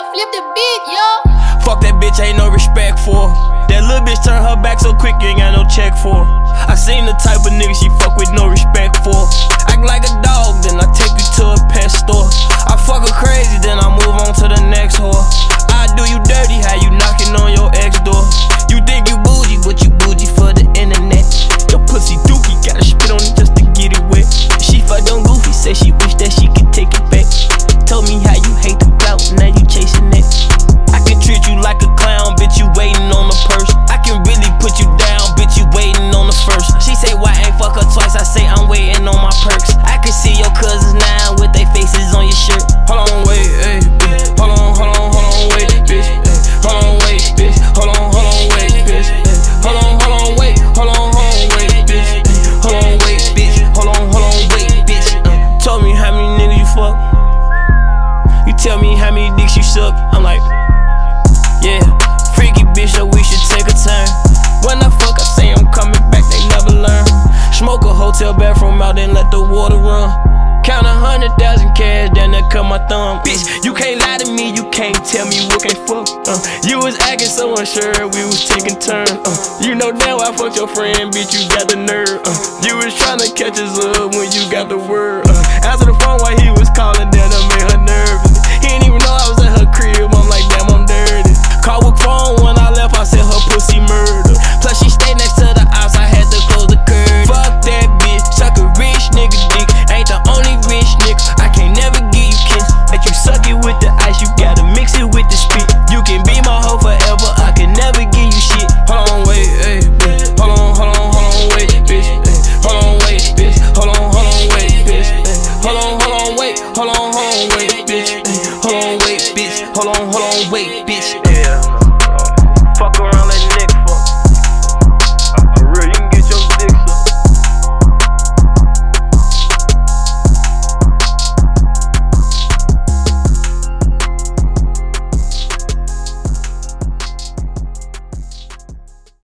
flip the beat, yo. Fuck that bitch, ain't no respect for her. That little bitch turn her back so quick, you ain't got no check for her. I seen the type of nigga she fuck with, no respect for her. Act like a dog, then I take you to a pet store. I fuck her crazy, then I move on to the next whore. I do you dirty, how you knocking on your ex door. You think you bougie, but you bougie for the internet. Your pussy dookie, gotta spit on it just to get it wet. She fucked on Goofy, said she wish that she could take it back. Told me how you hate the clout, now you chasing that. I can treat you like a clown, bitch, you waiting on the purse. I can really put you down, bitch, you waiting on the first. She say, why ain't fuck her twice? I say, I'm waiting on my perks. I can see your cousins now with their faces on your shirt. Hold on, wait, hey, bitch. Hold on, wait, bitch. Hold on, wait, bitch. Hold on, wait, bitch. Hold on, wait, wait, bitch. Hold on, wait, bitch. Hold on, wait, bitch. Told me how many niggas you fuck. You tell me how many dicks you suck. I'm like, yeah, freaky bitch, so we should take a turn. When I fuck, I say I'm coming back, they never learn. Smoke a hotel bathroom out and let the water run. Count 100,000 cash, then they cut my thumb. Bitch, you can't lie to me, you can't tell me what can't fuck. You was acting so unsure, we was taking turns. You know damn I fucked your friend, bitch, you got the nerve. You was trying to catch us up when you got the word. Answer the phone while he was calling, then I made her nervous. He didn't even know I was at her crib, I'm like, damn, I'm dirty. Call with phone when I left, I said her pussy murder. Plus she stayed next to the house, I had to close the curtain. Fuck that bitch, suck a rich nigga dick. Ain't the only rich nigga, I can't never give you kiss. Let you suck it with the ice, you gotta mix it with the spit. You can be my hoe forever, I can never give you shit. Hold on, wait, hey, bitch. Hold on, wait, bitch. Hold on, wait, bitch. Hold on, wait, bitch. Hold on, wait, wait, bitch. Hold on, wait, bitch. Hold on, wait, bitch. Yeah, fuck around, let nigga.